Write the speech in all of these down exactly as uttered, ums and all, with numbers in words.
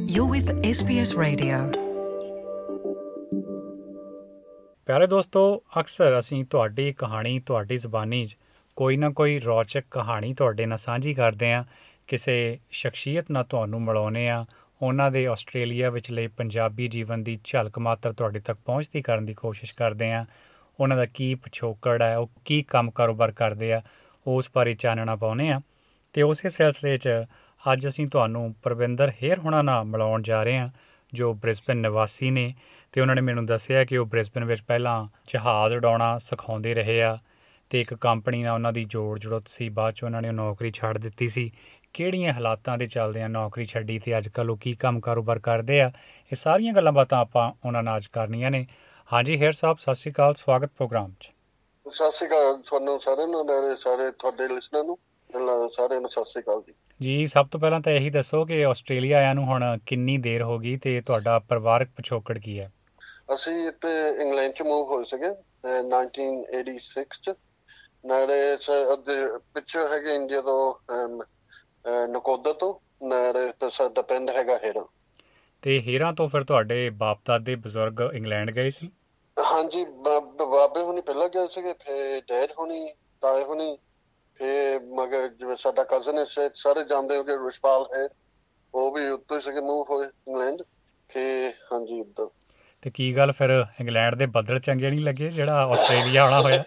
You're with S B S Radio. ਪਿਆਰੇ ਦੋਸਤੋ, ਅਕਸਰ ਅਸੀਂ ਤੁਹਾਡੀ ਕਹਾਣੀ ਤੁਹਾਡੀ ਜ਼ੁਬਾਨੀ 'ਚ ਕੋਈ ਨਾ ਕੋਈ ਰੌਚਕ ਕਹਾਣੀ ਤੁਹਾਡੇ ਨਾਲ ਸਾਂਝੀ ਕਰਦੇ ਹਾਂ। ਕਿਸੇ ਸ਼ਖਸੀਅਤ ਨਾਲ ਤੁਹਾਨੂੰ ਮਿਲਾਉਂਦੇ ਹਾਂ, ਉਹਨਾਂ ਦੇ ਆਸਟ੍ਰੇਲੀਆ ਵਿਚਲੇ ਪੰਜਾਬੀ ਜੀਵਨ ਦੀ ਝਲਕ ਮਾਤਰ ਤੁਹਾਡੇ ਤੱਕ ਪਹੁੰਚਦੀ ਕਰਨ ਦੀ ਕੋਸ਼ਿਸ਼ ਕਰਦੇ ਹਾਂ। ਉਹਨਾਂ ਦਾ ਕੀ ਪਿਛੋਕੜ ਹੈ, ਉਹ ਕੀ ਕੰਮ ਕਾਰੋਬਾਰ ਕਰਦੇ ਆ, ਉਸ ਬਾਰੇ ਚਾਨਣਾ ਪਾਉਂਦੇ ਹਾਂ। ਅਤੇ ਉਸੇ ਸਿਲਸਿਲੇ 'ਚ ਅੱਜ ਅਸੀਂ ਤੁਹਾਨੂੰ ਪਰਵਿੰਦਰ ਹੇਅਰ ਹੁਣਾਂ ਨਾਲ ਮਿਲਾਉਣ ਜਾ ਰਹੇ ਹਾਂ, ਜੋ ਬ੍ਰਿਸਬਨ ਨਿਵਾਸੀ ਨੇ। ਅਤੇ ਉਹਨਾਂ ਨੇ ਮੈਨੂੰ ਦੱਸਿਆ ਕਿ ਉਹ ਬ੍ਰਿਸਬਨ ਵਿੱਚ ਪਹਿਲਾਂ ਜਹਾਜ਼ ਉਡਾਉਣਾ ਸਿਖਾਉਂਦੇ ਰਹੇ ਆ ਅਤੇ ਇੱਕ ਕੰਪਨੀ ਨਾਲ ਉਹਨਾਂ ਦੀ ਜੋੜ ਜੜੁੱਤ ਸੀ। ਬਾਅਦ 'ਚ ਉਹਨਾਂ ਨੇ ਉਹ ਨੌਕਰੀ ਛੱਡ ਦਿੱਤੀ ਸੀ। ਕਿਹੜੀਆਂ ਹਾਲਾਤਾਂ ਦੇ ਚੱਲਦਿਆਂ ਨੌਕਰੀ ਛੱਡੀ ਅਤੇ ਅੱਜ ਕੱਲ੍ਹ ਉਹ ਕੀ ਕੰਮ ਕਾਰੋਬਾਰ ਕਰਦੇ ਆ, ਇਹ ਸਾਰੀਆਂ ਗੱਲਾਂ ਬਾਤਾਂ ਆਪਾਂ ਉਹਨਾਂ ਨਾਲ ਅੱਜ ਕਰਨੀਆਂ ਨੇ। ਹਾਂਜੀ ਹੇਅਰ ਸਾਹਿਬ, ਸਤਿ ਸ਼੍ਰੀ ਅਕਾਲ, ਸਵਾਗਤ ਪ੍ਰੋਗਰਾਮ 'ਚ। ਸਤਿ ਸ਼੍ਰੀ ਅਕਾਲ ਤੁਹਾਨੂੰ ਸਾਰਿਆਂ ਨੂੰ, ਮੇਰੇ ਸਾਰੇ ਤੁਹਾਡੇ ਲਿਸਨਰ ਨੂੰ ਸਾਰਿਆਂ ਨੂੰ ਸਤਿ ਸ਼੍ਰੀ ਅਕਾਲ ਜੀ। ਜੀ ਸਭ ਤੋਂ ਪਹਿਲਾਂ ਤਾਂ ਇਹੀ ਦੱਸੋ ਕਿ ਆਸਟ੍ਰੇਲੀਆ ਆਇਆਂ ਨੂੰ ਹੁਣ ਕਿੰਨੀ ਦੇਰ ਹੋ ਗਈ ਅਤੇ ਤੁਹਾਡਾ ਪਰਿਵਾਰਕ ਪਿਛੋਕੜ ਕੀ ਹੈ? ਅਸੀਂ ਇੱਥੇ ਇੰਗਲੈਂਡ 'ਚ ਮੂਵ ਹੋਏ ਸੀਗੇ ਨਾਈਨਟੀਨ ਏਟੀ ਸਿਕਸ 'ਚ। ਨਾਲੇ ਪਿੱਛੇ ਹੈਗੇ ਇੰਡੀਆ ਤੋਂ ਨਕੋਦਰ ਤੋਂ, ਨਾਲੇ ਸਾਡਾ ਪਿੰਡ ਹੈਗਾ ਹੇਰਾਂ। ਅਤੇ ਹੇਰਾਂ ਤੋਂ ਫਿਰ ਤੁਹਾਡੇ ਬਾਪ ਦਾਦੇ ਬਜ਼ੁਰਗ ਇੰਗਲੈਂਡ ਗਏ ਸੀ? ਹਾਂਜੀ, ਬਾਬੇ ਹੁਣੀ ਪਹਿਲਾਂ ਗਏ ਸੀਗੇ, ਫਿਰ ਡੈਡ ਹੁਣੀ, ਤਾਏ ਹੁਣੀ, ਫਿਰ ਮਗਰ ਜਿਵੇਂ ਸਾਡਾ ਕਜ਼ਨ ਹੈ, ਸਾਰੇ ਜਾਣਦੇ ਹੋ ਕਿ ਰਿਸ਼ਪਾਲ ਹੈ, ਉਹ ਵੀ ਉੱਤੋਂ ਹੀ ਸੀਗੇ ਮੂਵ ਹੋਏ ਇੰਗਲੈਂਡ। ਫਿਰ ਹਾਂਜੀ ਇੱਦਾਂ। ਤੇ ਕੀ ਗੱਲ ਫਿਰ ਇੰਗਲੈਂਡ ਦੇ ਬੱਦਲ ਚੰਗੇ ਨਹੀਂ ਲੱਗੇ ਜਿਹੜਾ ਆਸਟ੍ਰੇਲੀਆ ਆਉਣਾ ਹੋਇਆ?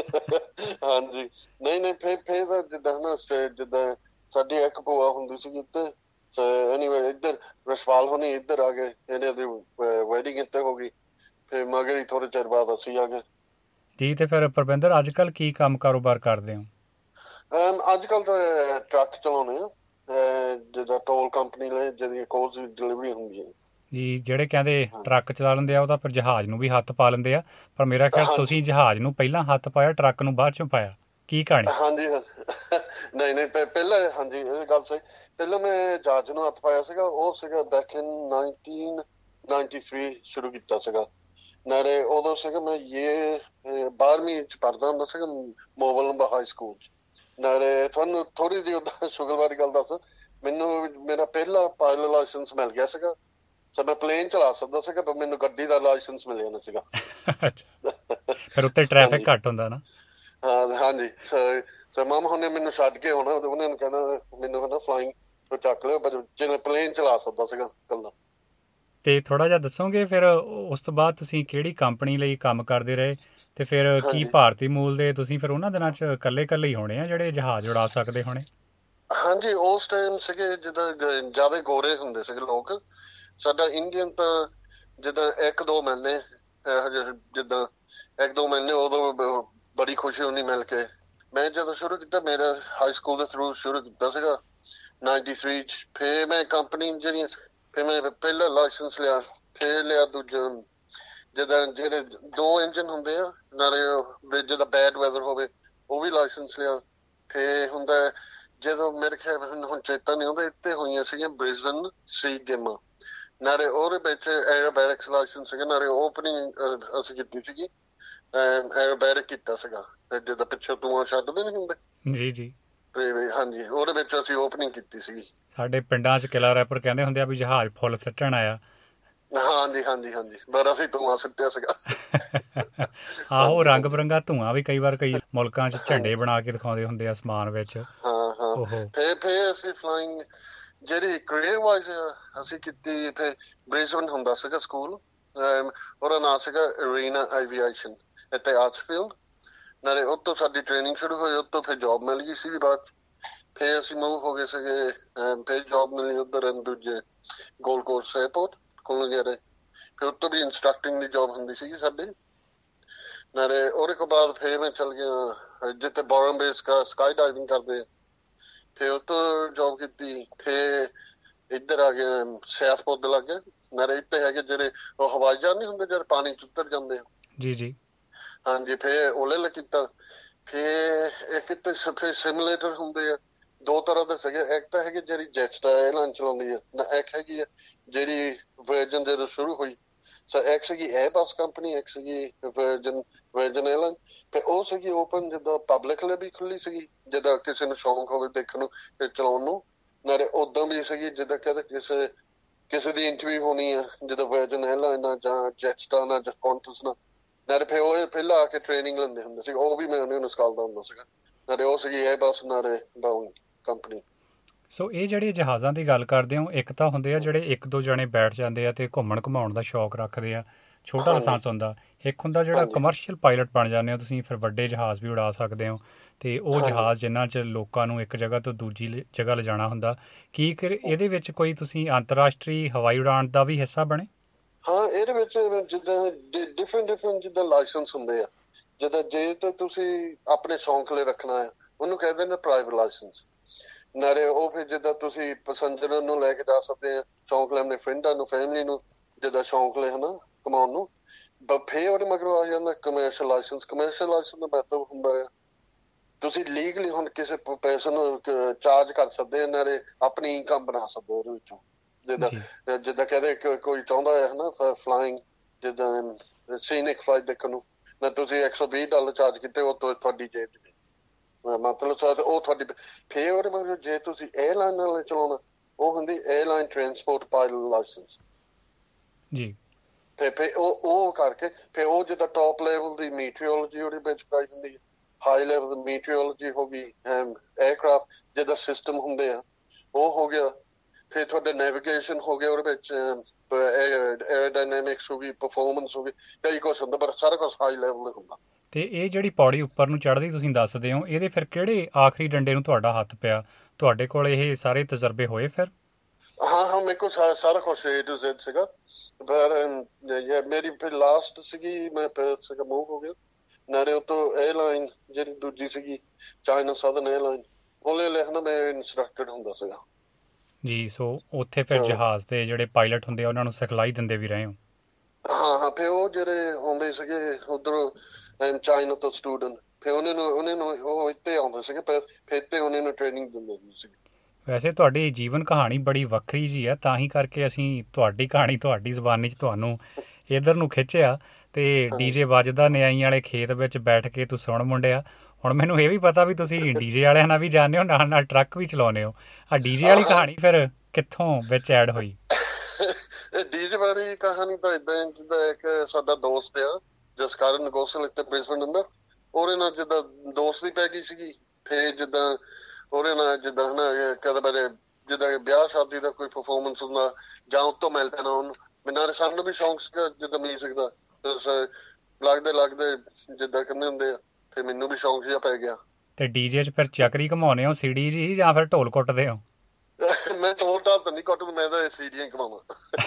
ਹਾਂਜੀ, ਨਹੀਂ ਨਹੀਂ ਫਿਰ ਫਿਰ ਤਾਂ ਜਿੱਦਾਂ ਨਾ ਜਿੱਦਾਂ ਸਾਡੀ ਇੱਕ ਭੂਆ ਹੁੰਦੀ ਸੀਗੀ ਇੱਥੇ, ਐਨੀਵੇ ਇੱਧਰ ਰਿਸ਼ਪਾਲ ਹੁਣੀ ਇੱਧਰ ਆ ਗਏ, ਇਹਨਾਂ ਦੀ ਵੈਡਿੰਗ ਇੱਥੇ ਹੋ ਗਈ, ਫਿਰ ਮਗਰ ਹੀ ਥੋੜ੍ਹੇ ਚਿਰ ਬਾਅਦ ਅਸੀਂ ਆ ਗਏ ਜੀ। ਤੇ ਫਿਰ ਪਰਵਿੰਦਰ ਅੱਜ ਕੱਲ੍ਹ ਕੀ ਕੰਮ ਕਾਰੋਬਾਰ ਕਰਦੇ ਹੋ? ਅੱਜ ਕੱਲ੍ਹ ਤਾਂ ਟਰੱਕ ਚਲਾਉਂਦੇ ਆ, ਜਿੱਦਾਂ ਟੋਲ ਕੰਪਨੀ ਲਈ ਜਿਹਦੀਆਂ ਕੋਲਸ ਦੀ ਡਿਲੀਵਰੀ ਹੁੰਦੀ ਹੈ ਜੀ। ਜਿਹੜੇ ਕਹਿੰਦੇ ਟਰੱਕ ਚਲਾ ਲੈਂਦੇ ਆ ਉਹ ਤਾਂ ਫਿਰ ਜਹਾਜ਼ ਨੂੰ ਵੀ ਹੱਥ ਪਾ ਲੈਂਦੇ ਆ, ਪਰ ਮੇਰਾ ਖਿਆਲ ਤੁਸੀਂ ਜਹਾਜ਼ ਨੂੰ ਪਹਿਲਾਂ ਹੱਥ ਪਾਇਆ, ਟਰੱਕ ਨੂੰ ਬਾਅਦ ਚੋਂ ਪਾਇਆ, ਕੀ ਕਹਾਣੀ? ਹਾਂਜੀ ਨਹੀਂ ਨਹੀਂ ਪਹਿਲਾਂ, ਹਾਂਜੀ ਇਹ ਗੱਲ ਸਹੀ, ਪਹਿਲਾਂ ਮੈਂ ਜਹਾਜ਼ ਨੂੰ ਹੱਥ ਪਾਇਆ ਸੀਗਾ, ਉਹ ਸੀਗਾ back in nineteen ninety three ਸ਼ੁਰੂ ਕੀਤਾ ਸੀਗਾ। ਨਾਲੇ ਉਦੋਂ ਸੀਗਾ ਮੈਂ ਇਹ ਬਾਰਵੀਂ 'ਚ ਪੜ੍ਹਦਾ ਹੁੰਦਾ ਸੀਗਾ ਮੋਬਲੰਬਾ ਹਾਈ ਸਕੂਲ 'ਚ। ਨਾਲੇ ਤੁਹਾਨੂੰ ਥੋੜ੍ਹੀ ਜਿਹੀ ਉੱਦਾਂ ਸ਼ੁਗਰ ਵਾਲੀ ਗੱਲ ਦੱਸ, ਮੈਨੂੰ ਮੇਰਾ ਪਹਿਲਾ ਪਾਇਲਟ ਲਾਇਸੈਂਸ ਮਿਲ ਗਿਆ ਸੀਗਾ, ਸੋ ਮੈਂ ਪਲੇਨ ਚਲਾ ਸਕਦਾ ਸੀਗਾ, ਪਰ ਮੈਨੂੰ ਗੱਡੀ ਦਾ ਲਾਇਸੈਂਸ ਮਿਲਿਆ ਨਾ ਸੀਗਾ। ਫਿਰ ਉੱਤੇ ਟ੍ਰੈਫਿਕ ਘੱਟ ਹੁੰਦਾ ਨਾ? ਹਾਂ ਹਾਂਜੀ, ਸੋ ਮਾਮਾ ਹੁਣੇ ਮੈਨੂੰ ਛੱਡ ਕੇ ਆਉਣਾ, ਉਹਨਾਂ ਨੂੰ ਕਹਿਣਾ ਮੈਨੂੰ ਕਹਿੰਦਾ ਫਲਾਈਂਗ ਚੱਕ ਲਿਓ, ਪਰ ਜਿਵੇਂ ਪਲੇਨ ਚਲਾ ਸਕਦਾ ਸੀਗਾ ਇਕੱਲਾ। ਅਤੇ ਥੋੜ੍ਹਾ ਜਿਹਾ ਦੱਸੋਗੇ ਫਿਰ ਉਸ ਤੋਂ ਬਾਅਦ ਤੁਸੀਂ ਕਿਹੜੀ ਕੰਪਨੀ ਲਈ ਕੰਮ ਕਰਦੇ ਰਹੇ, ਅਤੇ ਫਿਰ ਕੀ ਭਾਰਤੀ ਮੂਲ ਦੇ ਤੁਸੀਂ ਫਿਰ ਉਹਨਾਂ ਦਿਨਾਂ 'ਚ ਇਕੱਲੇ ਇਕੱਲੇ ਹੀ ਹੋਣੇ ਆ ਜਿਹੜੇ ਜਹਾਜ਼ ਉਡਾ ਸਕਦੇ ਹੋਣੇ? ਹਾਂਜੀ, ਉਸ ਟਾਈਮ ਸੀਗੇ ਜਿੱਦਾਂ ਜ਼ਿਆਦਾ ਗੋਰੇ ਹੁੰਦੇ ਸੀਗੇ ਲੋਕ। ਸਾਡਾ ਇੰਡੀਅਨ ਤਾਂ ਜਿੱਦਾਂ ਇੱਕ ਦੋ ਮਹੀਨੇ ਜਿੱਦਾਂ ਇੱਕ ਦੋ ਮਹੀਨੇ ਉਦੋਂ ਬੜੀ ਖੁਸ਼ੀ ਹੁੰਦੀ ਮਿਲ ਕੇ। ਮੈਂ ਜਦੋਂ ਸ਼ੁਰੂ ਕੀਤਾ, ਮੇਰਾ ਹਾਈ ਸਕੂਲ ਦੇ ਥਰੂ ਸ਼ੁਰੂ ਕੀਤਾ ਸੀਗਾ ਨਾਈਨਟੀ ਥ੍ਰੀ 'ਚ। ਫਿਰ ਮੈਂ ਕੰਪਨੀ ਜਿਹੜੀਆਂ, ਫਿਰ ਮੈਂ ਪਹਿਲਾਂ ਲਾਇਸੈਂਸ ਲਿਆ, ਫਿਰ ਲਿਆ ਦੂਜਾ ਜਿੱਦਾਂ ਜਿਹੜੇ ਦੋ ਇੰਜਨ ਹੁੰਦੇ ਆ, ਨਾਲੇ ਜਿੱਦਾਂ ਬੈਡ ਵੈਦਰ ਹੋਵੇ ਉਹ ਵੀ ਲਾਇਸੈਂਸ ਲਿਆ। ਫਿਰ ਹੁੰਦਾ ਜਦੋਂ ਮੇਰੇ ਖਿਆਲ ਹੁਣ ਚੇਤਾ ਨਹੀਂ ਆਉਂਦਾ, ਇੱਥੇ ਹੋਈਆਂ ਸੀਗੀਆਂ ਬ੍ਰਿਸਬਨ ਸੀ ਗੇਮਾਂ, ਨਾਲੇ ਉਹਦੇ ਵਿੱਚ ਐਰੋਬੈਟਿਕਸ ਲਾਇਸੈਂਸ ਸੀਗਾ, ਨਾਲੇ ਓਪਨਿੰਗ ਅਸੀਂ ਕੀਤੀ ਸੀਗੀ, ਐਰੋਬੈਟਿਕ ਕੀਤਾ ਸੀਗਾ, ਜਿੱਦਾਂ ਪਿੱਛੇ ਧੂੰਆਂ ਛੱਡਦੇ ਨਹੀਂ ਹੁੰਦੇ ਜੀ ਜੀ। ਹਾਂਜੀ, ਉਹਦੇ ਵਿੱਚ ਅਸੀਂ ਓਪਨਿੰਗ ਕੀਤੀ ਸੀਗੀ। ਸਾਡੇ ਪਿੰਡਾਂ 'ਚ ਕਿਲਾ ਰੈਪਰ ਕਹਿੰਦੇ ਹੁੰਦੇ ਆ ਵੀ ਜਹਾਜ਼ ਫੁੱਲ ਸਿੱਟਣ ਆਇਆ। ਹਾਂਜੀ ਹਾਂਜੀ ਹਾਂਜੀ, ਪਰ ਅਸੀਂ ਧੂੰਆਂ ਸਿੱਟਿਆ ਸੀਗਾ। ਆਹੋ, ਰੰਗ ਬਿਰੰਗਾ ਧੂੰਆਂ ਵੀ ਕਈ ਵਾਰ ਕਈ ਮੁਲਕਾਂ 'ਚ ਝੰਡੇ ਬਣਾ ਕੇ ਦਿਖਾਉਂਦੇ ਹੁੰਦੇ ਆ ਅਸਮਾਨ ਵਿੱਚ। ਹਾਂ ਹਾਂ, ਫਿਰ ਫਿਰ ਅਸੀਂ ਫਲਾਈਂਗ ਜਿਹੜੀ ਕਰੀਅਰ ਵਾਈਜ਼ ਅਸੀਂ ਕੀਤੀ, ਫਿਰ ਬ੍ਰਿਸਬਨ ਹੁੰਦਾ ਸੀਗਾ ਸਕੂਲ, ਉਹਦਾ ਨਾਂ ਸੀਗਾ ਅਰੀਨਾ ਐਵੀਏਸ਼ਨ, ਇੱਥੇ ਆਰਟਸਫੀਲਡ। ਨਾਲੇ ਉੱਥੋਂ ਸਾਡੀ ਟ੍ਰੇਨਿੰਗ ਸ਼ੁਰੂ ਹੋਈ, ਉੱਥੋਂ ਫਿਰ ਜੋਬ ਮਿਲ ਗਈ ਸੀ ਬਾਅਦ 'ਚ। ਫਿਰ ਅਸੀਂ ਮੂਵ ਹੋ ਗਏ ਸੀਗੇ, ਫਿਰ ਜੋਬ ਮਿਲੀ ਉੱਧਰ ਦੂਜੇ ਗੋਲਡ ਕੋਸਟ ਏਅਰਪੋਰਟ ਕੋਲ ਜਿਹੜੇ, ਫਿਰ ਉੱਤੋਂ ਵੀ ਇੰਸਟਰਕਟਿੰਗ ਦੀ ਜੋਬ ਹੁੰਦੀ ਸੀਗੀ ਸਾਡੀ। ਨਾਲੇ ਉਹਦੇ ਤੋਂ ਬਾਅਦ ਫਿਰ ਮੈਂ ਚੱਲ ਗਿਆ ਜਿੱਥੇ ਬੋਰਨ ਬੇਸ ਸਕਾਈ ਡਾਈਵਿੰਗ ਕਰਦੇ, ਫਿਰ ਉੱਥੋਂ ਜੋਬ ਕੀਤੀ। ਫਿਰ ਇੱਧਰ ਆ ਗਿਆ ਸਿਆਸਪੁਰ ਦੇ ਲਾਗੇ, ਨਾਲੇ ਇੱਥੇ ਹੈਗੇ ਜਿਹੜੇ ਉਹ ਹਵਾਈ ਜਹਾਜ਼ ਨਹੀਂ ਹੁੰਦੇ ਜਿਹੜੇ ਪਾਣੀ 'ਚ ਉਤਰ ਜਾਂਦੇ ਆ। ਜੀ ਜੀ, ਹਾਂਜੀ, ਫਿਰ ਉਹਲੇ ਲਈ ਕੀਤਾ। ਫਿਰ ਇੱਕ ਇੱਥੇ ਫਿਰ ਸਿਮੂਲੇਟਰ ਹੁੰਦੇ ਆ, ਦੋ ਤਰ੍ਹਾਂ ਦੇ ਸੀਗੇ। ਇੱਕ ਤਾਂ ਹੈਗੀ ਜਿਹੜੀ ਜੈਟਸਟਾਰ ਏਅਰਲਾਈਨ ਚਲਾਉਂਦੀ ਆ, ਨਾ ਇੱਕ ਹੈਗੀ ਆ ਜਿਹੜੀ ਵਰਜਨ ਜਦੋਂ ਸ਼ੁਰੂ ਹੋਈ, ਸੋ ਇੱਕ ਸੀਗੀ ਏਅਰਬਸ ਕੰਪਨੀ, ਇੱਕ ਸੀਗੀ ਵਰਜਨ ਵਰਜਨ ਏਅਰਲਾਈਨ। ਫਿਰ ਉਹ ਸੀਗੀ ਓਪਨ, ਜਿੱਦਾਂ ਪਬਲਿਕ ਲਈ ਵੀ ਖੁੱਲੀ ਸੀਗੀ, ਜਿੱਦਾਂ ਕਿਸੇ ਨੂੰ ਸ਼ੌਂਕ ਹੋਵੇ ਦੇਖਣ ਨੂੰ ਤੇ ਚਲਾਉਣ ਨੂੰ, ਨਾਲੇ ਓਦਾਂ ਵੀ ਸੀਗੀ ਜਿੱਦਾਂ ਕਹਿੰਦੇ ਕਿਸੇ ਕਿਸੇ ਦੀ ਇੰਟਰਵਿਊ ਹੋਣੀ ਆ ਜਦੋਂ ਵਰਜਨ 에ਅਰਲਾਈਨ ਜਾਂ ਜੈਟਸਟਾਰ ਨਾਲ ਜਾਂ ਕੌਂਟਸ ਨਾਲ, ਨਾਲੇ ਫਿਰ ਉਹ ਪਹਿਲਾਂ ਆ ਕੇ ਟ੍ਰੇਨਿੰਗ ਲੈਂਦੇ ਹੁੰਦੇ ਸੀ, ਉਹ ਵੀ ਮੈਂ ਉਹਨਾਂ ਨੂੰ ਸਿਖਾਉਂਦਾ ਹੁੰਦਾ ਸੀਗਾ। ਨਾਲੇ ਉਹ ਸੀਗੀ ਏਅਰਬਸ ਨਾਲੇ ਬਾਉਂਗ ਕੰਪਨੀ। ਸੋ ਇਹ ਜਿਹੜੇ ਜਹਾਜ਼ਾਂ ਦੀ ਗੱਲ ਕਰਦੇ ਹੋ, ਇੱਕ ਤਾਂ ਹੁੰਦੇ ਆ ਜਿਹੜੇ ਇੱਕ ਦੋ ਜਣੇ ਬੈਠ ਜਾਂਦੇ ਆ ਤੇ ਘੁੰਮਣ ਘੁਮਾਉਣ ਦਾ ਸ਼ੌਕ ਰੱਖਦੇ ਆ, ਛੋਟਾ ਲਾਇਸੈਂਸ ਹੁੰਦਾ। ਇੱਕ ਹੁੰਦਾ ਜਿਹੜਾ ਕਮਰਸ਼ੀਅਲ ਪਾਇਲਟ ਬਣ ਜਾਂਦੇ ਹੋ ਤੁਸੀਂ, ਫਿਰ ਵੱਡੇ ਜਹਾਜ਼ ਵੀ ਉਡਾ ਸਕਦੇ ਹੋ, ਤੇ ਉਹ ਜਹਾਜ਼ ਜਿਨ੍ਹਾਂ 'ਚ ਲੋਕਾਂ ਨੂੰ ਇੱਕ ਜਗ੍ਹਾ ਤੋਂ ਦੂਜੀ ਜਗ੍ਹਾ ਲਿਜਾਣਾ ਹੁੰਦਾ। ਕੀ ਕਰ ਇਹਦੇ ਵਿੱਚ ਕੋਈ ਤੁਸੀਂ ਅੰਤਰਰਾਸ਼ਟਰੀ ਹਵਾਈ ਉਡਾਣ ਦਾ ਵੀ ਹਿੱਸਾ ਬਣੇ? ਹਾਂ, ਇਹਦੇ ਵਿੱਚ ਜਿੱਦਾਂ ਡਿਫਰੈਂਟ ਡਿਫਰੈਂਟ ਜਿੱਦਾਂ ਲਾਇਸੈਂਸ ਹੁੰਦੇ ਆ। ਜਿੱਦਾਂ ਜੇ ਤਾਂ ਤੁਸੀਂ ਆਪਣੇ ਸ਼ੌਂਕ ਲਈ ਰੱਖਣਾ ਆ, ਉਹਨੂੰ ਕਹਿੰਦੇ ਨੇ ਪ੍ਰਾਈਵੇਟ ਲਾਇਸੈਂਸ। ਨਾਲੇ ਉਹ ਫਿਰ ਜਿੱਦਾਂ ਤੁਸੀਂ ਪੈਸੰਜਰਾਂ ਨੂੰ ਲੈ ਕੇ ਜਾ ਸਕਦੇ ਆ, ਸ਼ੌਂਕ ਲਈ ਆਪਣੇ ਫਰੈਂਡਾਂ ਨੂੰ, ਫੈਮਿਲੀ ਨੂੰ, ਜਿੱਦਾਂ ਸ਼ੌਂਕ ਲਈ ਹਨਾ ਕਮਾਉਣ ਨੂੰ। ਫਿਰ ਉਹਦੇ ਮਗਰੋਂ ਆ ਜਾਂਦਾ ਕਮਰਸ਼ੀਅਲ ਲਾਇਸੈਂਸ। ਕਮਰਸ਼ੀਅਲ ਲਾਇਸੈਂਸ ਦਾ ਮਤਲਬ ਹੁੰਦਾ ਆ ਤੁਸੀਂ ਲੀਗਲੀ ਹੁਣ ਕਿਸੇ ਪੈਸੇ ਨੂੰ ਚਾਰਜ ਕਰ ਸਕਦੇ ਆ, ਨਾਲੇ ਆਪਣੀ ਇਨਕਮ ਬਣਾ ਸਕਦੇ ਉਹਦੇ ਵਿੱਚੋਂ। ਜਿੱਦਾਂ ਜਿੱਦਾਂ ਕਹਿੰਦੇ ਕੋਈ ਚਾਹੁੰਦਾ ਹੈ ਹਨਾ ਫਲਾਈਂਗ, ਜਿੱਦਾਂ ਸੀਨਿਕ ਫਲਾਈਟ ਦੇਖਣ ਨੂੰ, ਨਾ ਤੁਸੀਂ ਇੱਕ ਸੌ ਵੀਹ ਡਾਲਰ ਚਾਰਜ ਕੀਤੇ, ਉਹ ਤੋਂ ਤੁਹਾਡੀ ਜੇਬ ਚ ਮਤਲਬ ਉਹ ਤੁਹਾਡੀ। ਫਿਰ ਉਹਦੇ ਮਤਲਬ ਜੇ ਤੁਸੀਂ ਏਅਰਲਾਈਨ ਨਾਲ ਚਲਾਉਣਾ, ਉਹ ਹੁੰਦੀ ਏਅਰਲਾਈਨ ਟਰਾਂਸਪੋਰਟ ਪਾਇਲਟ ਲਾਇਸੈਂਸ ਜੀ। ਤੇ ਫਿਰ ਉਹ ਉਹ ਕਰਕੇ ਫਿਰ ਉਹ ਜਿੱਦਾਂ ਟੌਪ ਲੈਵਲ ਦੀ ਮੀਟੀਓਲੋਜੀ ਉਹਦੇ ਵਿੱਚ ਕਰਾਈ ਹੁੰਦੀ ਹੈ, ਹਾਈ ਲੈਵਲ ਦੀ ਮੀਟੀਓਲੋਜੀ ਹੋ ਗਈ, ਏਅਰਕ੍ਰਾਫਟ ਜਿੱਦਾਂ ਸਿਸਟਮ ਹੁੰਦੇ ਆ ਉਹ ਹੋ ਗਿਆ। ਫਿਰ ਤੁਹਾਡਾ ਨੈਵੀਗੇਸ਼ਨ ਹੋ ਗਿਆ, ਉਹਦੇ ਵਿੱਚ ਐਰੋਡਾਇਨਾਮਿਕਸ ਹੋ ਗਈ, ਪਰਫਾਰਮੈਂਸ ਹੋ ਗਈ, ਕਈ ਕੁਛ ਹੁੰਦਾ, ਪਰ ਸਾਰਾ ਕੁਛ ਹਾਈ ਲੈਵਲ ਦਾ ਹੁੰਦਾ। ਤੇ ਇਹ ਜਿਹੜੀ ਪੌੜੀ ਉੱਪਰ ਨੂੰ ਚੜ੍ਹਦੀ ਤੁਸੀਂ ਦੱਸਦੇ ਹੋ, ਇਹਦੇ ਫਿਰ ਕਿਹੜੇ ਆਖਰੀ ਡੰਡੇ ਨੂੰ ਤੁਹਾਡਾ ਹੱਥ ਪਿਆ? ਤੁਹਾਡੇ ਕੋਲ ਇਹ ਸਾਰੇ ਤਜਰਬੇ ਹੋਏ ਫਿਰ? ਹਾਂ ਹਾਂ, ਮੇਰੇ ਕੋਲ ਸਾਰਾ ਕੁਛ ਏ ਟੂ ਜ਼ੈਡ ਸੀਗਾ। ਪਰ ਮੇਰੀ ਫਿਰ ਲਾਸਟ ਸੀਗੀ, ਮੈਂ ਸੀਗਾ ਮੂਵ ਹੋ ਗਿਆ। ਨਾਲੇ ਉਤੋਂ ਏਅਰਲਾਈਨ ਜਿਹੜੀ ਦੂਜੀ ਸੀਗੀ ਚਾਈਨਾ ਸਦਰਨ ਏਅਰਲਾਈਨ, ਉਹਦੇ ਲਈ ਨਾ ਮੈਂ ਇੰਸਟਰਕਟਰ ਹੁੰਦਾ ਸੀਗਾ ਜੀ। ਸੋ ਉੱਥੇ ਫਿਰ ਜਹਾਜ਼ ਦੇ ਜਿਹੜੇ ਪਾਇਲਟ ਹੁੰਦੇ ਆ ਉਹਨਾਂ ਨੂੰ ਸਿਖਲਾਈ ਦਿੰਦੇ ਵੀ ਰਹੇ ਹੋ? ਹਾਂ ਹਾਂ, ਫਿਰ ਉਹ ਜਿਹੜੇ ਆਉਂਦੇ ਸੀਗੇ ਉੱਧਰੋਂ ਚਾਈਨਾ ਤੋਂ ਸਟੂਡੈਂਟ, ਫਿਰ ਉਹਨਾਂ ਨੂੰ ਉਹਨਾਂ ਨੂੰ ਉਹ ਇੱਥੇ ਆਉਂਦੇ ਸੀਗੇ, ਫਿਰ ਇੱਥੇ ਉਹਨਾਂ ਨੂੰ ਟ੍ਰੇਨਿੰਗ ਦਿੰਦੇ ਸੀ। ਵੈਸੇ ਤੁਹਾਡੀ ਜੀਵਨ ਕਹਾਣੀ ਬੜੀ ਵੱਖਰੀ ਜੀ ਹੈ, ਤਾਂ ਹੀ ਕਰਕੇ ਅਸੀਂ ਤੁਹਾਡੀ ਕਹਾਣੀ ਤੁਹਾਡੀ ਜ਼ੁਬਾਨੀ 'ਚ ਤੁਹਾਨੂੰ ਇੱਧਰ ਨੂੰ ਖਿੱਚਿਆ। ਤੇ ਡੀਜੇ ਵੱਜਦਾ ਨਿਆਈ ਵਾਲੇ ਖੇਤ ਵਿੱਚ ਬੈਠ ਕੇ ਤੂੰ ਸੁਣ ਮੁੰਡਿਆ। ਹੁਣ ਮੈਨੂੰ ਇਹ ਵੀ ਪਤਾ ਵੀ ਤੁਸੀਂ ਡੀਜੇ ਵਾਲਿਆਂ ਨਾਲ ਵੀ ਜਾਂਦੇ ਹੋ, ਨਾਲ ਨਾਲ ਟਰੱਕ ਵੀ ਚਲਾਉਂਦੇ ਹੋ। ਆ ਡੀਜੇ ਵਾਲੀ ਕਹਾਣੀ ਫਿਰ ਕਿੱਥੋਂ ਵਿੱਚ ਐਡ ਹੋਈ? ਡੀਜੇ ਵਾਲੀ ਕਹਾਣੀ ਤਾਂ ਏਦਾਂ, ਜਿੱਦਾਂ ਇੱਕ ਸਾਡਾ ਦੋਸਤ ਆ ਜਸਕਰਨ ਗੋਸਲ, ਇੱਥੇ ਬ੍ਰਿਸਬਨ ਹੁੰਦਾ, ਉਹਦੇ ਨਾਲ ਜਿੱਦਾਂ ਦੋਸਤੀ ਪੈ ਗਈ ਸੀਗੀ। ਫਿਰ ਜਿੱਦਾਂ ਉਹਦੇ ਨਾਲ ਜਿੱਦਾਂ ਹਨਾ ਕਦੇ ਬਾਰੇ ਜਿੱਦਾਂ ਵਿਆਹ ਸ਼ਾਦੀ ਦਾ ਕੋਈ ਪਰਫਾਰਮੈਂਸ ਹੁੰਦਾ ਜਾਂ ਉੱਤੋਂ ਮਿਲ ਪੈਣਾ ਉਹਨੂੰ। ਮੈਨੂੰ ਸਾਨੂੰ ਵੀ ਸ਼ੌਂਕ ਸੀਗਾ ਜਿੱਦਾਂ ਮਿਊਜ਼ਿਕ ਦਾ, ਲੱਗਦੇ ਲੱਗਦੇ ਜਿੱਦਾਂ ਕਹਿੰਦੇ ਹੁੰਦੇ ਆ, ਫਿਰ ਮੈਨੂੰ ਵੀ ਸ਼ੌਂਕ ਜਿਹਾ ਪੈ ਗਿਆ। ਤੇ ਡੀਜੇ 'ਚ ਫਿਰ ਚੱਕਰੀ ਘਮਾਉਂਦੇ ਹੋ ਸੀਡੀ ਜੀ, ਜਾਂ ਫਿਰ ਢੋਲ ਕੁੱਟਦੇ ਹੋ? ਮੈਂ ਢੋਲ ਢਾਲ ਤਾਂ ਨਹੀਂ ਕੁੱਟਦਾ, ਮੈਂ ਤਾਂ ਸੀਡੀਆਂ ਘਮਾਵਾਂ।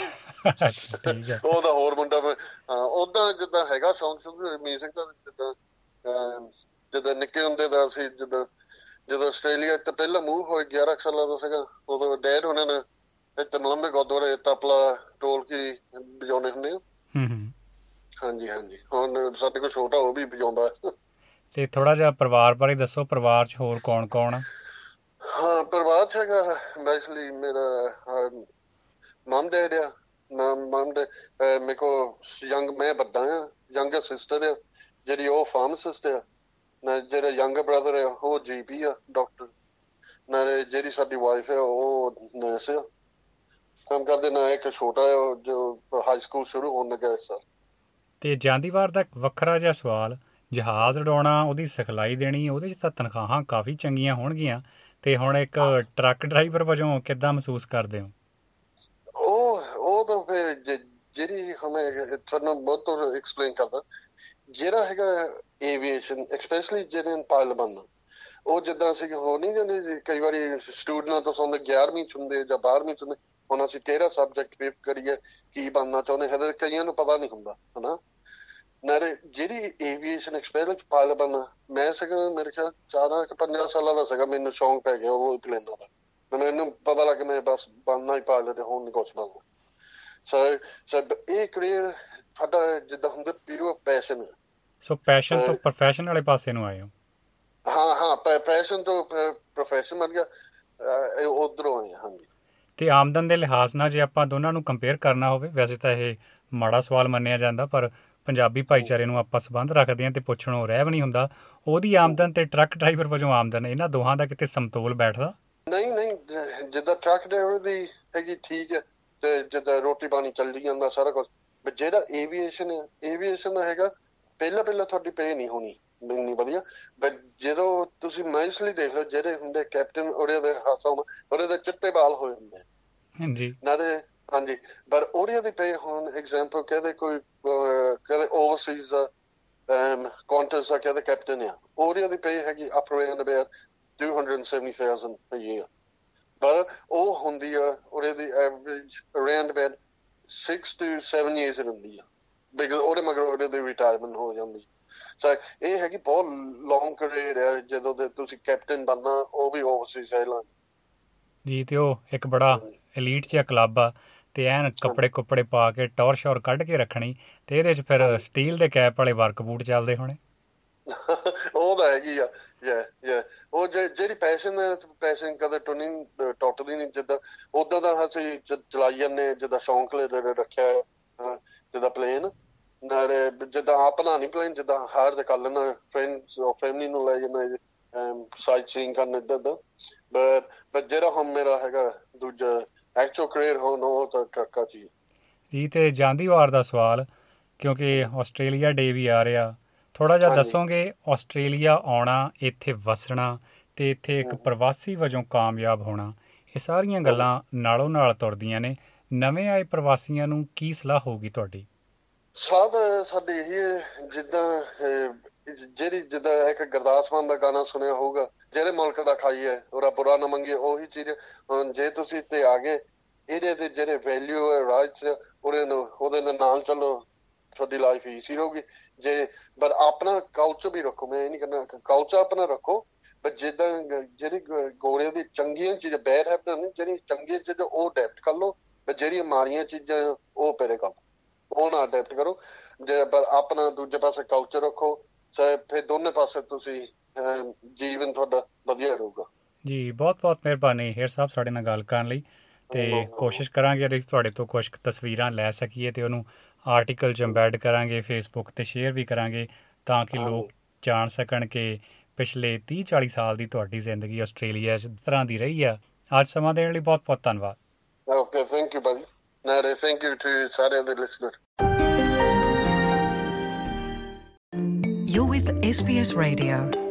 ਉਹ ਤਾਂ ਹੋਰ ਮੁੰਡਾ। ਹਾਂ, ਓਦਾਂ ਜਿੱਦਾਂ ਹੈਗਾ ਸ਼ੌਂਕ ਸ਼ੌਂਕ ਮਿਊਜ਼ਿਕ ਦਾ। ਜਿੱਦਾਂ ਜਿੱਦਾਂ ਨਿੱਕੇ ਹੁੰਦੇ ਦਾ ਅਸੀਂ ਜਿੱਦਾਂ ਜਦੋਂ ਆਸਟ੍ਰੇਲੀਆ ਇੱਥੇ ਪਹਿਲਾਂ ਮੂਵ ਹੋਏ ਗਿਆਰਾਂ ਕੁ ਸਾਲਾਂ ਦਾ ਸੀਗਾ, ਉਦੋਂ ਡੈਡ ਉਹਨਾਂ ਨੇ ਇੱਥੇ ਮਲੰਬੇ ਗੁਰਦੁਆਰੇ ਤਬਲਾ ਢੋਲਕੀ ਵਜਾਉਂਦੇ ਹੁੰਦੇ ਆ। ਹਾਂਜੀ ਹਾਂਜੀ, ਹੁਣ ਸਾਡੇ ਕੋਲ ਛੋਟਾ ਉਹ ਵੀ ਵਜਾਉਂਦਾ। ਤੇ ਥੋੜਾ ਜਿਹਾ ਪਰਿਵਾਰ ਬਾਰੇ ਦੱਸੋ, ਪਰਿਵਾਰ 'ਚ ਹੋਰ ਕੌਣ ਕੌਣ ਆ? ਹਾਂ, ਪਰਿਵਾਰ 'ਚ ਹੈਗਾ ਬੇਸਿਕਲੀ ਮੇਰਾ ਮਮ ਡੈਡ ਆ। ਮਮ ਡੈਡ ਮੇਰੇ ਕੋਲ ਯੰਗ, ਮੈਂ ਵੱਡਾ ਆ, ਯੰਗਰ ਸਿਸਟਰ ਆ ਜਿਹੜੀ ਉਹ ਫਾਰਮਾਸਿਸਟ ਆ। ਨਾ ਜਿਹੜਾ ਯੰਗਰ ਬ੍ਰਦਰ ਆ ਉਹ ਜੀ ਪੀ ਆ, ਡਾਕਟਰ। ਨਾਲੇ ਜਿਹੜੀ ਸਾਡੀ ਵਾਈਫ ਆ ਉਹ ਨਰਸ ਆ, ਕੰਮ ਕਰਦੇ। ਨਾ ਇੱਕ ਛੋਟਾ ਆ ਜੋ ਹਾਈ ਸਕੂਲ ਸ਼ੁਰੂ ਹੋਣ ਲੱਗਾ ਇਸ ਸਾਲ। ਤੇ ਜਾਂਦੀ ਵਾਰ ਦਾ ਵੱਖਰਾ ਜਿਹਾ ਸਵਾਲ, ਜਹਾਜ਼ ਉਡਾਉਣਾ, ਉਹਦੀ ਸਿਖਲਾਈ ਦੇਣੀ, ਉਹਦੇ 'ਚ ਤਾਂ ਤਨਖਾਹਾਂ ਕਾਫੀ ਚੰਗੀਆਂ ਹੋਣਗੀਆਂ। ਤੇ ਹੁਣ ਇੱਕ ਟਰੱਕ ਡਰਾਈਵਰ ਵਜੋਂ ਕਿੱਦਾਂ ਮਹਿਸੂਸ ਕਰਦੇ ਹੋ? ਉਹ ਉਹ ਤਾਂ ਫਿਰ ਜਿਹੜੀ ਹੁਣ ਤੁਹਾਨੂੰ ਬਹੁਤ ਐਕਸਪਲੇਨ ਕਰਦਾ, ਜਿਹੜਾ ਹੈਗਾ ਏਵੀਏਸ਼ਨ ਐਸਪੈਸ਼ਲੀ ਜਿਹੜੇ ਪਾਇਲਟ ਬਣਨਾ, ਉਹ ਜਿੱਦਾਂ ਅਸੀਂ ਹੋ ਨਹੀਂ ਜਾਂਦੇ ਕਈ ਵਾਰੀ ਸਟੂਡੈਂਟਾਂ ਤੋਂ ਸੁਣਦੇ ਗਿਆਰਵੀਂ 'ਚ ਹੁੰਦੇ ਜਾਂ ਬਾਰਵੀਂ 'ਚ ਹੁੰਦੇ, ਹੁਣ ਅਸੀਂ ਕਿਹੜਾ ਸਬਜੈਕਟ ਪਿਕ ਕਰੀਏ, ਕੀ ਬਣਨਾ ਚਾਹੁੰਦੇ ਹੈ, ਕਈਆਂ ਨੂੰ ਪਤਾ ਨਹੀਂ ਹੁੰਦਾ ਹਨਾ। ਨਾਲੇ ਜਿਹੜੀ ਏਵੀਏਸ਼ਨ ਐਕਸਪੈਸ਼ਲ ਪਾਇਲਟ ਬਣਨਾ, ਮੈਂ ਸੀਗਾ ਮੇਰੇ ਖਿਆਲ ਚਾਰਾਂ ਕੁ ਪੰਜਾਂ ਸਾਲਾਂ ਦਾ ਸੀਗਾ, ਮੈਨੂੰ ਸ਼ੌਂਕ ਪੈ ਗਿਆ ਉਹ ਪਲੇਨਾਂ ਦਾ। ਮੈਨੂੰ ਪਤਾ ਲੱਗ ਮੈਂ ਬਸ ਬਣਨਾ ਹੀ ਪਾਇਲਟ, ਹੁਣ ਨਹੀਂ ਕੁਛ ਬਣਨਾ। ਸੋ ਸੋ ਇਹ ਕਰੀਅਰ ਸਾਡਾ ਜਿੱਦਾਂ ਹੁੰਦਾ ਪਿਓਰ ਪੈਸ਼ਨ। ਸੋ ਪੈਸ਼ਨ ਤੋਂ ਪ੍ਰੋਫੈਸ਼ਨ ਵਾਲੇ ਪਾਸੇ ਨੂੰ ਆਏ ਹੋ? ਹਾਂ ਹਾਂ, ਪੈਸ਼ਨ ਤੋਂ ਪ੍ਰੋਫੈਸ਼ਨ ਬਣ ਗਿਆ, ਉੱਧਰੋਂ ਆਏ। ਹਾਂਜੀ। ਤੇ ਆਮਦਨ ਦੇ ਲਿਹਾਜ਼ ਨਾਲ ਜੇ ਆਪਾਂ ਦੋਨਾਂ ਨੂੰ ਕੰਪੇਅਰ ਕਰਨਾ ਹੋਵੇ, ਵੈਸੇ ਤਾਂ ਇਹ ਮਾੜਾ ਸਵਾਲ ਮੰਨਿਆ ਜਾਂਦਾ, ਪਰ ਪੰਜਾਬੀ ਭਾਈਚਾਰੇ ਨੂੰ ਆਪਾਂ ਸੰਬੰਧ ਰੱਖਦੇ ਹਾਂ ਤੇ ਪੁੱਛਣੋਂ ਰਹਿ ਵੀ ਨਹੀਂ ਹੁੰਦਾ, ਉਹਦੀ ਆਮਦਨ ਤੇ ਟਰੱਕ ਡਰਾਈਵਰ ਵਜੋਂ ਆਮਦਨ, ਇਹਨਾਂ ਦੋਹਾਂ ਦਾ ਕਿਤੇ ਸਮਤੋਲ ਬੈਠਦਾ? ਨਹੀਂ ਨਹੀਂ, ਜਿੱਦਾਂ ਟਰੱਕ ਡਰਾਈਵਰ ਦੀ ਹੈਗੀ ਠੀਕ ਹੈ, ਤੇ ਜਿੱਦਾਂ ਰੋਟੀ ਪਾਣੀ ਚੱਲੀ ਜਾਂਦਾ ਸਾਰਾ ਕੁਛ। ਜਿਹੜਾ ਏਵੀਏਸ਼ਨ ਹੈ, ਏਵੀਏਸ਼ਨ ਦਾ ਹੈਗਾ ਪਹਿਲਾਂ ਪਹਿਲਾਂ ਤੁਹਾਡੀ ਪੇ ਨਹੀਂ ਹੋਣੀ ਇੰਨੀ ਵਧੀਆ, ਬਟ ਜਦੋਂ ਤੁਸੀਂ ਮਾਈਸਲੀ ਦੇਖ ਲਓ ਜਿਹੜੇ ਹੁੰਦੇ ਕੈਪਟਨ ਉਹਦੇ ਦੇ ਹਾਸਾ ਉਹਦੇ ਦੇ ਚਿੱਟੇ ਬਾਲ ਹੋਏ ਹੁੰਦੇ ਹਾਂਜੀ ਨਾਲੇ ਹਾਂਜੀ, ਪਰ ਉਹਦੀਆਂ ਦੀ ਪੇ ਹੁਣ ਐਗਜ਼ਾਮਪਲ ਕਹਿੰਦੇ ਕੋਈ ਕਹਿੰਦੇ ਓਵਰਸੀਜ਼ ਕੁਆਂਟਸ ਦਾ ਕਹਿੰਦੇ ਕੈਪਟਨ ਆ, ਉਹਦੀਆਂ ਦੀ ਪੇ ਹੈਗੀ up around about two hundred seventy thousand a year, ਪਰ ਉਹ ਹੁੰਦੀ ਆ ਉਹਦੇ ਦੀ average around about six to seven years ਹੁੰਦੀ ਆ, ਬਿਕਾਜ਼ ਉਹਦੇ ਮਗਰ ਉਹਦੇ ਦੀ ਰਿਟਾਇਰਮੈਂਟ ਹੋ ਜਾਂਦੀ। ਸੋ ਇਹ ਹੈਗੀ ਬਹੁਤ ਲੌਂਗ ਕਰੀਅਰ ਹੈ ਜਦੋਂ ਦੇ ਤੁਸੀਂ ਕੈਪਟਨ ਬਣਨਾ, ਉਹ ਵੀ ਓਵਰਸੀਜ਼ ਐਅਰਲਾਈਨ ਜੀ। ਤੇ ਉਹ ਇੱਕ ਬੜਾ ਐਲੀਟ ਜਿਹਾ ਕਲੱਬ ਆ ਤੇ ਐਨ ਕੱਪੜੇ ਕੁੱਪੜੇ ਪਾ ਕੇ ਟੌਰ ਸ਼ੌਰ ਕੱਢ ਕੇ ਰੱਖਣੀ, ਤੇ ਇਹਦੇ 'ਚ ਫਿਰ ਸਟੀਲ ਦੇ ਕੈਪ ਵਾਲੇ ਵਰਕ ਬੂਟ ਚੱਲਦੇ ਹੋਣੇ। ਉਹ ਤਾਂ ਹੈਗੀ ਆ ਯਾ ਯਾ ਉਹ ਜਿਹੜੀ ਪੈਸ਼ਨ ਹੈ, ਪੈਸ਼ਨ ਕਦੇ ਟੁਨੀ ਟੁੱਟਦੀ ਨਹੀਂ। ਜਿੱਦਾਂ ਉੱਦਾਂ ਦਾ ਅਸੀਂ ਚਲਾਈ ਜਾਂਦੇ ਜਿੱਦਾਂ ਸ਼ੌਂਕ ਰੱਖਿਆ ਜਿੱਦਾਂ ਪਲੇਨ ਨਾਲੇ ਜਿੱਦਾਂ ਆਪਣਾ ਨਹੀਂ ਪਲੇਨ, ਜਿੱਦਾਂ ਹਾਰ ਦੇ ਕਰ ਲੈਣਾ ਫਰੈਂਡਸ ਫੈਮਲੀ ਨੂੰ ਲੈ ਜਾਣਾ ਸਾਈਟ ਸੀਇੰਗ ਕਰਨ ਇੱਦਾਂ ਇੱਦਾਂ। ਬਟ ਬਟ ਜਿਹੜਾ ਹੁਣ ਮੇਰਾ ਹੈਗਾ ਦੂਜਾ ਐਕਚੁਅਲ ਕਰੀਅਰ ਹੁਣ ਉਹ ਤਾਂ ਟਰੱਕਾਂ 'ਚ ਹੀ ਜੀ। ਤੇ ਜਾਂਦੀ ਵਾਰ ਦਾ ਸਵਾਲ, ਕਿਉਂਕਿ ਆਸਟ੍ਰੇਲੀਆ ਡੇ ਵੀ ਆ ਰਿਹਾ, ਥੋੜ੍ਹਾ ਜਿਹਾ ਦੱਸੋਗੇ ਆਸਟ੍ਰੇਲੀਆ ਆਉਣਾ, ਇੱਥੇ ਵਸਣਾ ਤੇ ਇੱਥੇ ਇੱਕ ਪ੍ਰਵਾਸੀ ਵਜੋਂ ਕਾਮਯਾਬ ਹੋਣਾ, ਇਹ ਸਾਰੀਆਂ ਗੱਲਾਂ ਨਾਲੋਂ ਨਾਲ ਤੁਰਦੀਆਂ ਨੇ। ਨਵੇਂ ਆਏ ਪ੍ਰਵਾਸੀਆਂ ਨੂੰ ਕੀ ਸਲਾਹ ਹੋਊਗੀ ਤੁਹਾਡੀ? ਸਲਾਹ ਤਾਂ ਸਾਡੀ ਇਹੀ ਹੈ, ਜਿੱਦਾਂ ਜਿਹੜੀ ਜਿੱਦਾਂ ਇੱਕ ਗੁਰਦਾਸ ਮਾਨ ਦਾ ਗਾਣਾ ਸੁਣਿਆ ਹੋਊਗਾ, ਜਿਹੜੇ ਮੁਲਕ ਦਾ ਖਾਈਏ ਉਹਦਾ ਬੁਰਾ ਨਾ ਮੰਗੀਏ, ਉਹੀ ਚੀਜ਼ ਹੁਣ ਜੇ ਤੁਸੀਂ ਇੱਥੇ ਆ ਗਏ ਇਹਦੇ ਦੇ ਜਿਹੜੇ ਵੈਲਿਊ ਰਾਈਟਸ ਉਹਦੇ ਨੂੰ ਉਹਦੇ ਨਾਲ ਚੱਲੋ, ਤੁਹਾਡੀ ਲਾਈਫ ਈਜ਼ੀ ਰਹੂਗੀ। ਜੇ ਪਰ ਆਪਣਾ ਕਲਚਰ ਵੀ ਰੱਖੋ, ਮੈਂ ਇਹ ਨਹੀਂ ਕਹਿੰਦਾ ਕਲਚਰ ਆਪਣਾ ਰੱਖੋ, ਪਰ ਜਿੱਦਾਂ ਜਿਹੜੀ ਗੋਰਿਆਂ ਦੀ ਚੰਗੀਆਂ ਚੀਜ਼ਾਂ ਬੈਡ ਹੈਬਿਟ ਨਹੀਂ, ਜਿਹੜੀ ਚੰਗੀਆਂ ਚੀਜ਼ਾਂ ਉਹ ਅਡੈਪਟ ਕਰ ਲਓ, ਪਰ ਜਿਹੜੀਆਂ ਮਾੜੀਆਂ ਚੀਜ਼ਾਂ ਉਹ ਪਹਿਲੇ ਕਰ ਉਹ ਨਾ ਅਡੈਪਟ ਕਰੋ। ਜੇ ਪਰ ਆਪਣਾ ਦੂਜੇ ਪਾਸੇ ਕਲਚਰ ਰੱਖੋ, ਫਿਰ ਦੋਨੇ ਪਾਸੇ ਤੁਸੀਂ ਜੀਵਨ ਤੁਹਾਡਾ ਵਧੀਆ ਰਹੂਗਾ। ਜੀ ਬਹੁਤ ਬਹੁਤ ਮਿਹਰਬਾਨੀ ਹੇਅਰ ਸਾਹਿਬ ਸਾਡੇ ਨਾਲ ਗੱਲ ਕਰਨ ਲਈ, ਤੇ ਕੋਸ਼ਿਸ਼ ਕਰਾਂਗੇ ਅਸੀਂ ਤੁਹਾਡੇ ਤੋਂ ਕੁਛ ਤਸਵੀਰਾਂ ਲੈ ਸਕੀਏ ਤੇ ਉਹਨੂੰ ਆਰਟੀਕਲ 'ਚ ਐਮਬੈਡ ਕਰਾਂਗੇ, ਫੇਸਬੁੱਕ 'ਤੇ ਸ਼ੇਅਰ ਵੀ ਕਰਾਂਗੇ ਤਾਂ ਕਿ ਲੋਕ ਜਾਣ ਸਕਣ ਕਿ ਪਿਛਲੇ ਤੀਹ ਚਾਲੀ ਸਾਲ ਦੀ ਤੁਹਾਡੀ ਜ਼ਿੰਦਗੀ ਆਸਟ੍ਰੇਲੀਆ 'ਚ ਇਸ ਤਰ੍ਹਾਂ ਦੀ ਰਹੀ ਆ। ਅੱਜ ਸਮਾਂ ਦੇਣ ਲਈ ਬਹੁਤ ਬਹੁਤ ਧੰਨਵਾਦ। Okay, thank you bye. ਨਾਲੇ ਥੈਂਕ ਯੂ ਟੂ ਸਾਰੇ ਦੇ listener. You're with S B S Radio.